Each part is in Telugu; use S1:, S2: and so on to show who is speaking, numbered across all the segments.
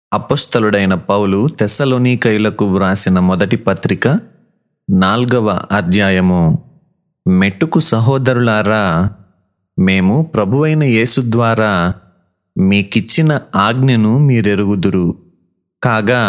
S1: అపొస్తలుడైన పౌలు తెస్సలోనికయులకు వ్రాసిన మొదటి పత్రిక 4వ అధ్యాయము. మెట్టుకు సహోదరులారా, మేము ప్రభువైన యేసు ద్వారా మీకిచ్చిన ఆజ్ఞను మీరెరుగుదురు. కాగా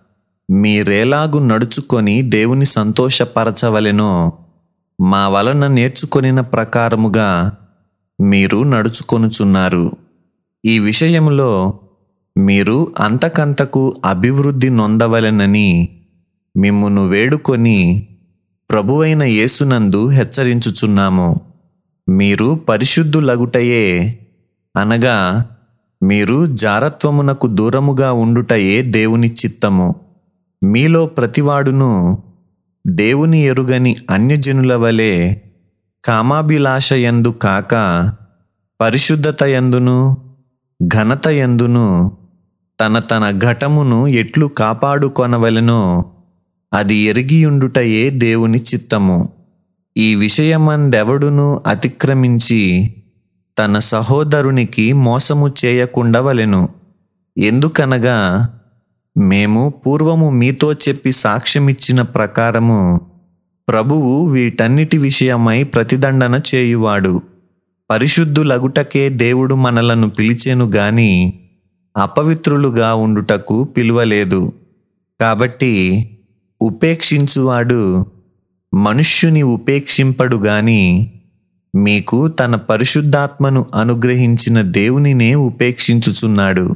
S1: మీరేలాగు నడుచుకొని దేవుని సంతోషపరచవలెనో మా వలన నేర్చుకొనిన ప్రకారముగా మీరు నడుచుకొనుచున్నారు. ఈ విషయములో మీరు అంతకంతకు అభివృద్ధి నొందవలెనని మిమ్మును వేడుకొని ప్రభువైన యేసునందు హెచ్చరించుచున్నాము. మీరు పరిశుద్ధులగుటయే, అనగా మీరు జారత్వమునకు దూరముగా ఉండుటయే దేవుని చిత్తము. మీలో ప్రతివాడును దేవుని ఎరుగని అన్యజనుల వలె కామాభిలాషయందు కాక పరిశుద్ధతయందును ఘనతయందును తన ఘటమును ఎట్లు కాపాడుకొనవలెనో అది ఎరిగియుండుటయే దేవుని చిత్తము. ఈ విషయమందెవడును అతిక్రమించి తన సహోదరునికి మోసము చేయకుండవలెను. ఎందుకనగా మేము పూర్వము మీతో చెప్పి సాక్ష్యమిచ్చిన ప్రకారము ప్రభువు వీటన్నిటి విషయమై ప్రతిదండన చేయువాడు. పరిశుద్ధులగుటకే దేవుడు మనలను పిలిచెను గాని అపవిత్రులుగా ఉండుటకు పిలువలేదు. కాబట్టి ఉపేక్షించువాడు మనుష్యుని ఉపేక్షింపడు గాని మీకు తన పరిశుద్ధాత్మను అనుగ్రహించిన దేవునినే ఉపేక్షించుచున్నాడు.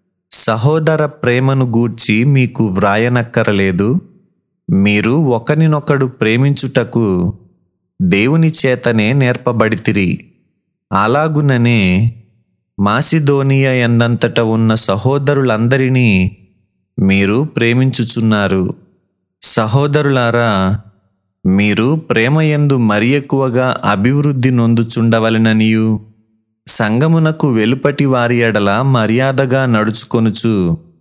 S1: సహోదర ప్రేమను గూర్చి మీకు వ్రాయనక్కరలేదు. మీరు ఒకరినొకడు ప్రేమించుటకు దేవుని చేతనే నేర్పబడితిరి. అలాగుననే మాసిదోనియ యందంతట ఉన్న సహోదరులందరినీ మీరు ప్రేమించుచున్నారు. సహోదరులారా, మీరు ప్రేమయందు మరి ఎక్కువగా అభివృద్ధి నొందుచుండవలెననియు సంఘమునకు వెలుపటి వారి ఎడల మర్యాదగా నడుచుకొనుచు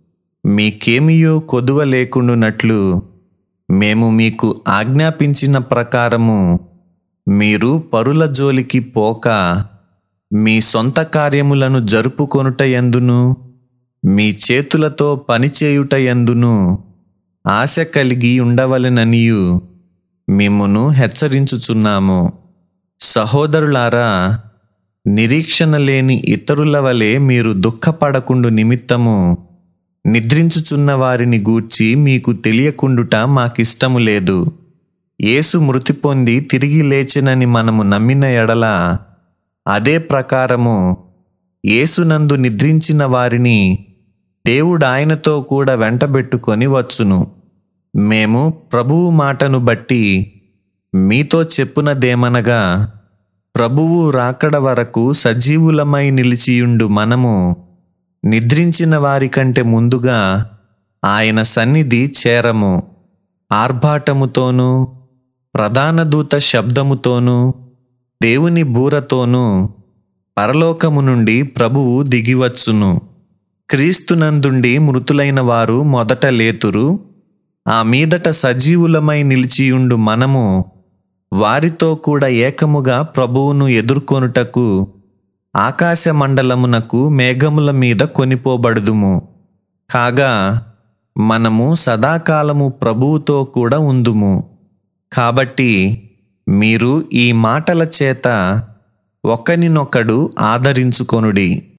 S1: మీకేమియో కొదువ లేకుండునట్లు మేము మీకు ఆజ్ఞాపించిన ప్రకారము మీరు పరుల జోలికి పోక మీ సొంత కార్యములను జరుపుకొనుటయందును మీ చేతులతో పనిచేయుటయందును ఆశ కలిగి ఉండవలెననియు మిమ్మును హెచ్చరించుచున్నాము. సహోదరులారా, నిరీక్షణ లేని ఇతరుల వలె మీరు దుఃఖపడకుండు నిమిత్తము నిద్రించుచున్న వారిని గూర్చి మీకు తెలియకుండుట మాకిష్టము లేదు. యేసు మృతి పొంది తిరిగి లేచెనని మనము నమ్మిన ఎడల అదే ప్రకారము యేసునందు నిద్రించిన వారిని దేవుడు ఆయనతో కూడా వెంటబెట్టుకొని వచ్చును. మేము ప్రభువు మాటను బట్టి మీతో చెప్పునదేమనగా, ప్రభువు రాకడ వరకు సజీవులమై నిలిచియుండు మనము నిద్రించిన వారి కంటే ముందుగా ఆయన సన్నిధి చేరము. ఆర్భాటముతోనూ ప్రధాన దూత శబ్దముతోనూ దేవుని బూరతోనూ పరలోకము నుండి ప్రభువు దిగివచ్చును. క్రీస్తునందుండి మృతులైన వారు మొదట లేతురు. ఆ మీదట సజీవులమై నిలిచియుండు మనము వారితో కూడా ఏకముగా ప్రభువును ఎదుర్కొనుటకు ఆకాశ మండలమునకు మేఘముల మీద కొనిపోబడుదుము. కాగా మనము సదాకాలము ప్రభువుతో కూడా ఉందుము. కాబట్టి మీరు ఈ మాటల చేత ఒకనినొకడు ఆదరించుకొనుడి.